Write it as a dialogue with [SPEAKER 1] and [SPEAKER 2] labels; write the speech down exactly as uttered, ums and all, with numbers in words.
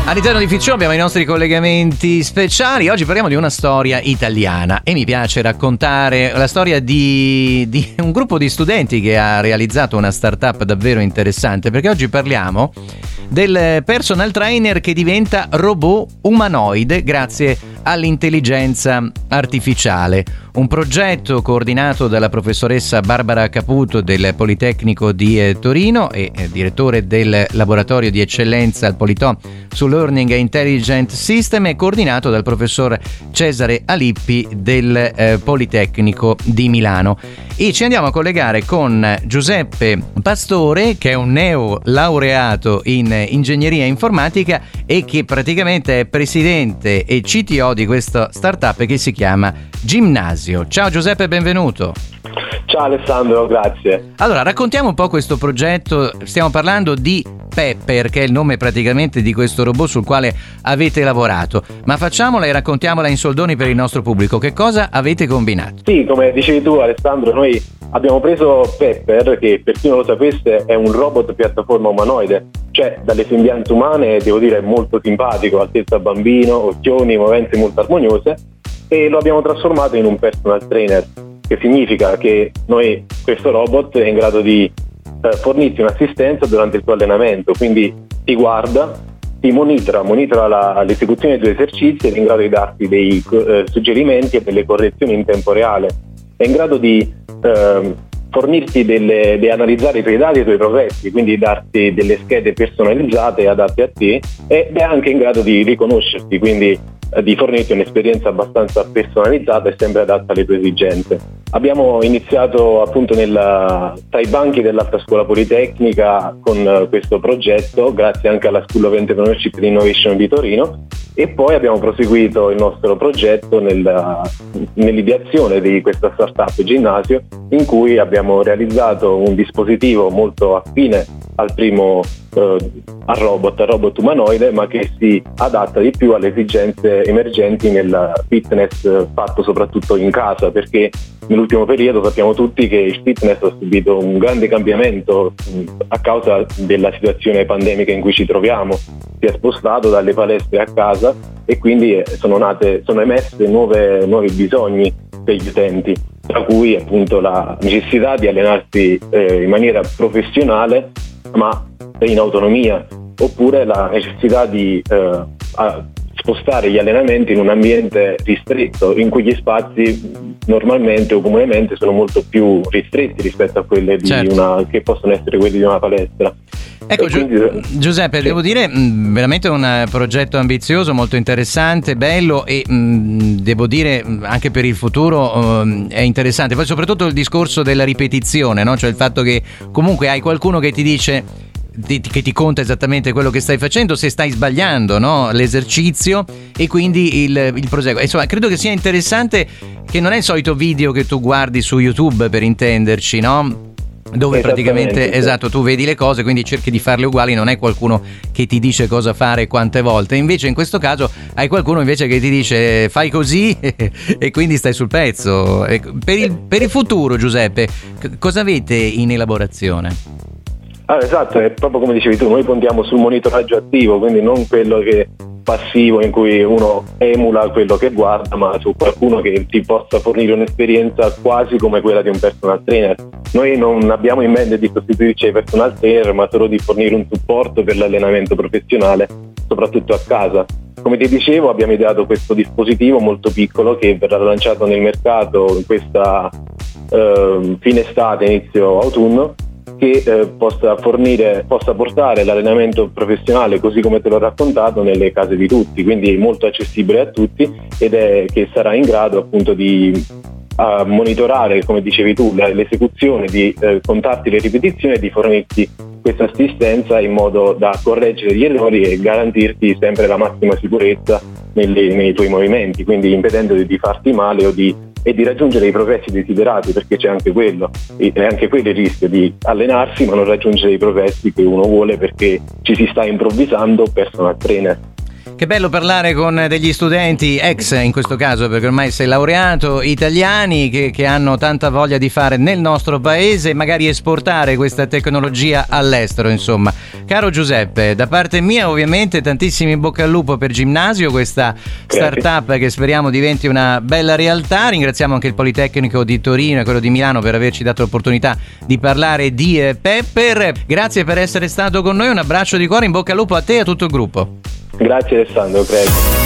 [SPEAKER 1] All'interno di Ficciò abbiamo i nostri collegamenti speciali. Oggi parliamo di una storia italiana e mi piace raccontare la storia di, di un gruppo di studenti che ha realizzato una startup davvero interessante, perché oggi parliamo del personal trainer che diventa robot umanoide grazie all'intelligenza artificiale. Un progetto coordinato dalla professoressa Barbara Caputo del Politecnico di eh, Torino e eh, direttore del laboratorio di eccellenza al Politò su Learning e Intelligent System, e coordinato dal professor Cesare Alippi del eh, Politecnico di Milano. E ci andiamo a collegare con Giuseppe Pastore, che è un neo laureato in ingegneria informatica e che praticamente è presidente e C T O di questa startup che si chiama Gymnasio. Ciao Giuseppe, benvenuto.
[SPEAKER 2] Ciao Alessandro, grazie.
[SPEAKER 1] Allora, raccontiamo un po' questo progetto. Stiamo parlando di Pepper, che è il nome praticamente di questo robot sul quale avete lavorato, ma facciamola e raccontiamola in soldoni per il nostro pubblico. Che cosa avete combinato?
[SPEAKER 2] Sì, come dicevi tu Alessandro, noi abbiamo preso Pepper, che per chi non lo sapesse è un robot piattaforma umanoide, cioè dalle sembianze umane devo dire molto simpatico, altezza bambino, occhioni, movenze molto armoniose, e lo abbiamo trasformato in un personal trainer, che significa che noi, questo robot è in grado di eh, fornirti un'assistenza durante il tuo allenamento, quindi ti guarda, ti monitora, monitora la, l'esecuzione dei tuoi esercizi ed è in grado di darti dei eh, suggerimenti e delle correzioni in tempo reale, è in grado di eh, fornirti delle, di analizzare i tuoi dati e i tuoi progressi, quindi darti delle schede personalizzate adatte a te, ed è anche in grado di riconoscerti, quindi di fornirti un'esperienza abbastanza personalizzata e sempre adatta alle tue esigenze. Abbiamo iniziato appunto nella, tra i banchi dell'Alta Scuola Politecnica con questo progetto, grazie anche alla School of Entrepreneurship and Innovation di Torino, e poi abbiamo proseguito il nostro progetto nella, nell'ideazione di questa startup Gymnasio, in cui abbiamo realizzato un dispositivo molto affine al primo eh, al robot, al robot umanoide, ma che si adatta di più alle esigenze emergenti nel fitness fatto soprattutto in casa, perché nell'ultimo periodo sappiamo tutti che il fitness ha subito un grande cambiamento a causa della situazione pandemica in cui ci troviamo. Si è spostato dalle palestre a casa e quindi sono nate, sono emerse nuove, nuovi bisogni per gli utenti, tra cui appunto la necessità di allenarsi eh, in maniera professionale ma in autonomia, oppure la necessità di eh, spostare gli allenamenti in un ambiente ristretto, in cui gli spazi normalmente o comunemente sono molto più ristretti rispetto a quelle di
[SPEAKER 1] certo.
[SPEAKER 2] una, che possono essere quelli di una palestra.
[SPEAKER 1] Ecco, Gi-
[SPEAKER 2] quindi,
[SPEAKER 1] Giuseppe, sì. Devo dire mh, veramente un progetto ambizioso, molto interessante, bello, e mh, devo dire mh, anche per il futuro mh, è interessante. Poi soprattutto il discorso della ripetizione, no? Cioè il fatto che comunque hai qualcuno che ti dice, ti, che ti conta esattamente quello che stai facendo, se stai sbagliando, no? L'esercizio, e quindi il, il proseguo. Insomma, credo che sia interessante, che non è il solito video che tu guardi su YouTube, per intenderci, no? Dove praticamente, sì. Esatto, tu vedi le cose, quindi cerchi di farle uguali, non è qualcuno che ti dice cosa fare quante volte. Invece in questo caso hai qualcuno invece che ti dice fai così e quindi stai sul pezzo. Per il, per il futuro, Giuseppe, c- cosa avete in elaborazione?
[SPEAKER 2] Ah, esatto, è proprio come dicevi tu, noi puntiamo sul monitoraggio attivo, quindi non quello che passivo in cui uno emula quello che guarda, ma su qualcuno che ti possa fornire un'esperienza quasi come quella di un personal trainer. Noi non abbiamo in mente di sostituirci ai personal trainer, ma solo di fornire un supporto per l'allenamento professionale, soprattutto a casa. Come ti dicevo, abbiamo ideato questo dispositivo molto piccolo che verrà lanciato nel mercato in questa eh, fine estate, inizio autunno, che eh, possa fornire, possa portare l'allenamento professionale, così come te l'ho raccontato, nelle case di tutti, quindi molto accessibile a tutti, ed è che sarà in grado appunto di a monitorare, come dicevi tu, l'esecuzione, di eh, contarti le ripetizioni e di fornirti questa assistenza in modo da correggere gli errori e garantirti sempre la massima sicurezza nei, nei tuoi movimenti, quindi impedendo di farti male o di e di raggiungere i progressi desiderati, perché c'è anche quello, è anche quello il rischio di allenarsi ma non raggiungere i progressi che uno vuole perché ci si sta improvvisando personal trainer.
[SPEAKER 1] Che bello parlare con degli studenti, ex in questo caso perché ormai sei laureato, italiani che, che hanno tanta voglia di fare nel nostro paese e magari esportare questa tecnologia all'estero, insomma. Caro Giuseppe, da parte mia ovviamente tantissimi in bocca al lupo per Gymnasio, questa startup che speriamo diventi una bella realtà. Ringraziamo anche il Politecnico di Torino e quello di Milano per averci dato l'opportunità di parlare di eh, Pepper. Grazie per essere stato con noi, un abbraccio di cuore, in bocca al lupo a te e a tutto il gruppo.
[SPEAKER 2] Grazie Alessandro, prego.